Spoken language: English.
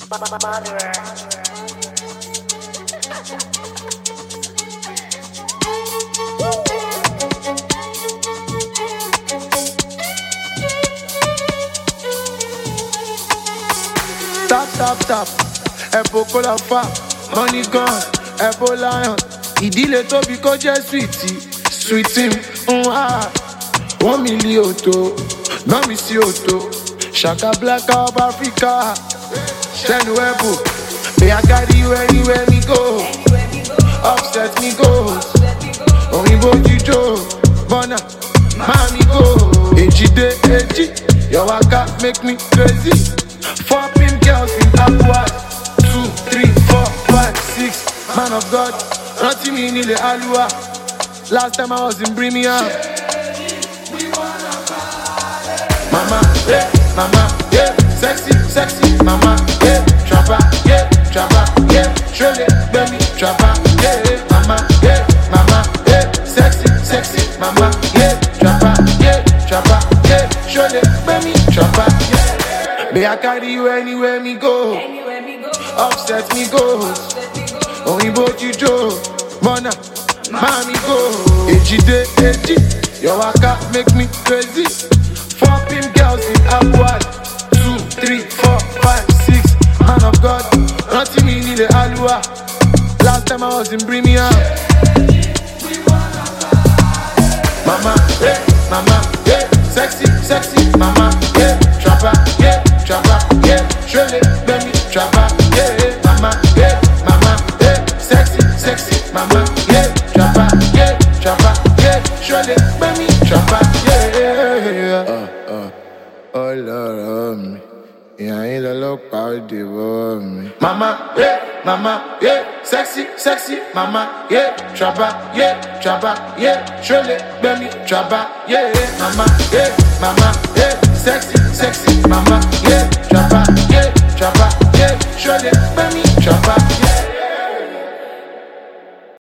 Tap, Epo Cola fa, money gone, Epo Lion. Ìdílé tóbi kó jẹ́ sweetie, 1 million to, no mi sí òtò. Shaka Black of Africa, Shenu Ebo. May I carry you anywhere me go, upset me goes. Oyinbo Jijo, Bona, Mami go. Eji, your waka make me crazy. 4 pimp girls in Aqua, 2, 3, 4, 5, 6. Man of God, nothing me in the Alua. Last time I was in Birmingham. Mama, yeah, sexy, mama, yeah, trapper, yeah, surely, baby, trapper, yeah, mama, yeah, sexy, mama, yeah, trapper, yeah, surely, baby, trapper, yeah. May I carry you anywhere me go, upset me goes, Oyinbo Jijo, Mona, Mami go, Eji, your waka make me crazy. 4 pimp girls in Aqua, 2, 3, 4, 5, 6. Man of God, nothing me in the Alua. Last time I was in Birmingham. Mama, yeah, sexy, mama, yeah, trapper, yeah, surely, baby, trapper, yeah, mama, yeah, sexy, mama, yeah, trapper, yeah, surely, baby, trapper, yeah. Oh Lord, me, yeah, ain't a look out the me. Mama, yeah, sexy, mama, yeah, trapper, yeah, surely, baby, trapper, yeah, mama, yeah, sexy, mama, yeah, trapper, yeah, surely, baby, trapper.